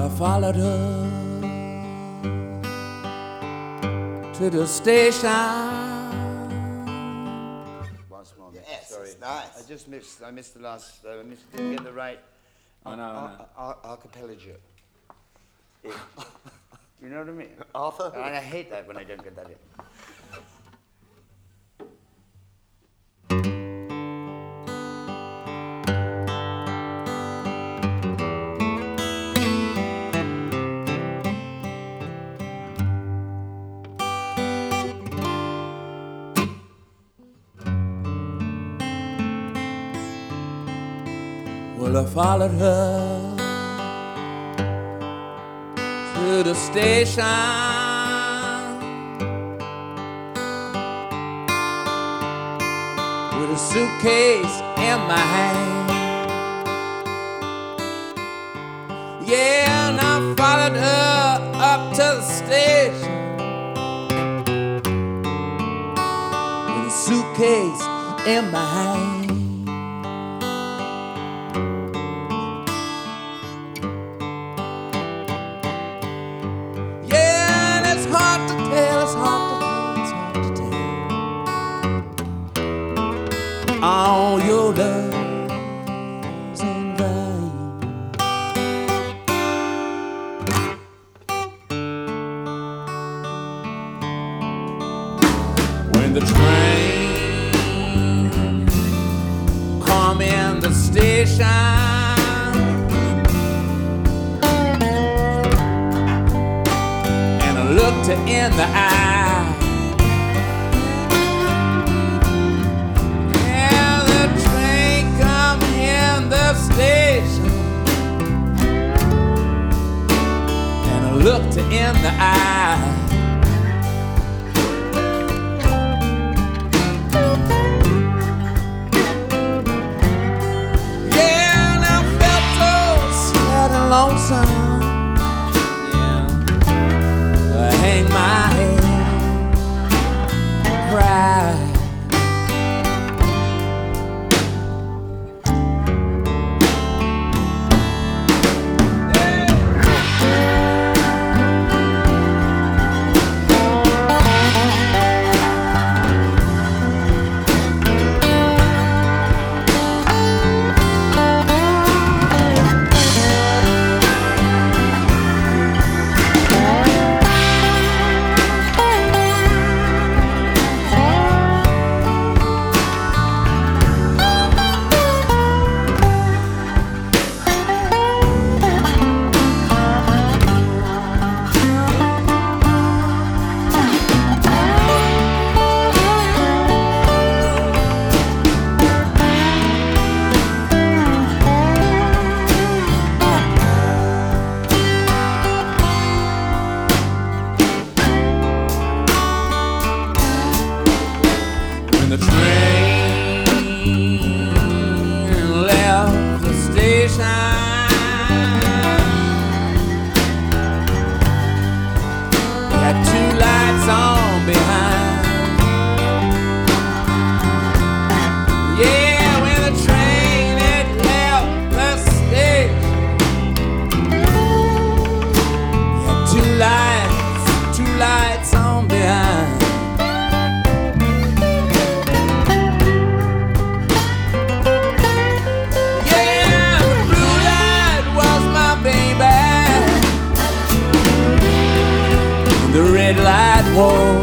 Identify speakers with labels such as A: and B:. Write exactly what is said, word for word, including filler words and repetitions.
A: I followed her to the station.
B: Once more.
C: Yes,
B: Sorry.
C: it's nice.
B: I just missed. I missed the last. Uh, I missed, didn't get the right.
A: I know, I know.
B: Ar- ar- archipelago. Yeah. You know what I mean?
C: Arthur?
B: And I hate that when I don't get that in.
A: Well, I followed her to the station with a suitcase in my hand. Yeah, and I followed her up to the station with a suitcase in my hand. All your love's in vain. When the train come in the station and I looked her in the eye, looked her in the eye. Yeah, and I felt so sad and lonesome. Yeah, I hang my head, cry. When the train left the station, it had two lights on behind. Yeah, when the train had left the station, it had two lights, two lights on behind. The red light was